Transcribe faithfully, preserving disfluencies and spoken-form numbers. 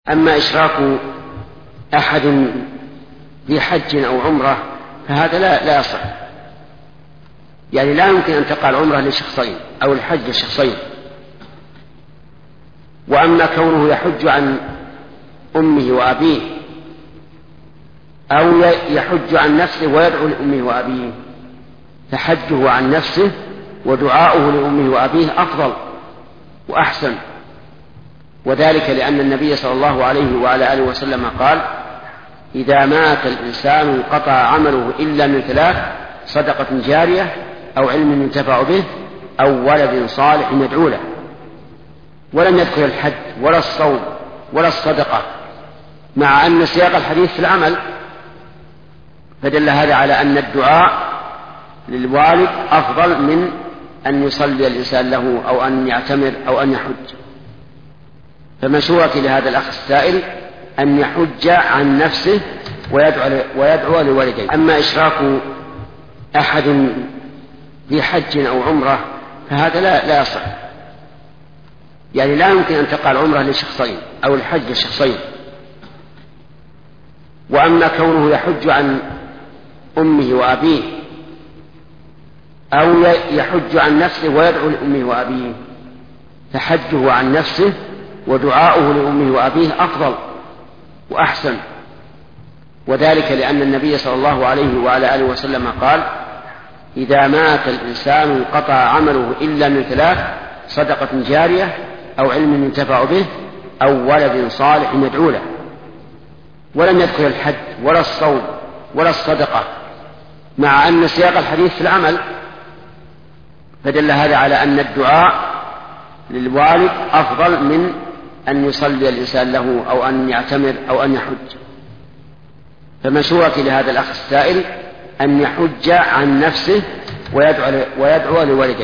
أما إشراك أحد في حج أو عمرة فهذا لا, لا يصح، يعني لا يمكن أن تقع العمرة لشخصين أو الحج لشخصين. وأما كونه يحج عن أمه وأبيه أو يحج عن نفسه ويدعو لأمه وأبيه فحجه عن نفسه ودعاؤه لأمه وأبيه أفضل وأحسن، وذلك لأن النبي صلى الله عليه وعلى آله وسلم قال: إذا مات الإنسان انقطع عمله إلا من ثلاث: صدقة جارية أو علم ينتفع به أو ولد صالح يدعو له. ولم يذكر الحج ولا الصوم ولا الصدقة، مع أن سياق الحديث في العمل، فدل هذا على أن الدعاء للوالد أفضل من أن يصلي الإنسان له أو أن يعتمر أو أن يحج. فمشورتي لهذا الأخ السائل أن يحج عن نفسه ويدعو, ويدعو لوالديه. أما إشراك أحد في حج أو عمرة فهذا لا, لا يصح، يعني لا يمكن أن تقع العمرة لشخصين أو الحج لشخصين. وأما كونه يحج عن أمه وأبيه أو يحج عن نفسه ويدعو لأمه وأبيه فحجه عن نفسه ودعاؤه لأمه وأبيه أفضل وأحسن، وذلك لأن النبي صلى الله عليه وعلى آله وسلم قال: إذا مات الإنسان انقطع عمله إلا من ثلاث: صدقة جارية أو علم ينتفع به أو ولد صالح يدعو له. ولم يذكر الحج ولا الصوم ولا الصدقة، مع أن سياق الحديث في العمل، فدل هذا على أن الدعاء للوالد أفضل من أن يصلي الإنسان له أو أن يعتمر أو أن يحج. فمشورتي لهذا الأخ السائل أن يحج عن نفسه ويدعو, ويدعو لوالديه.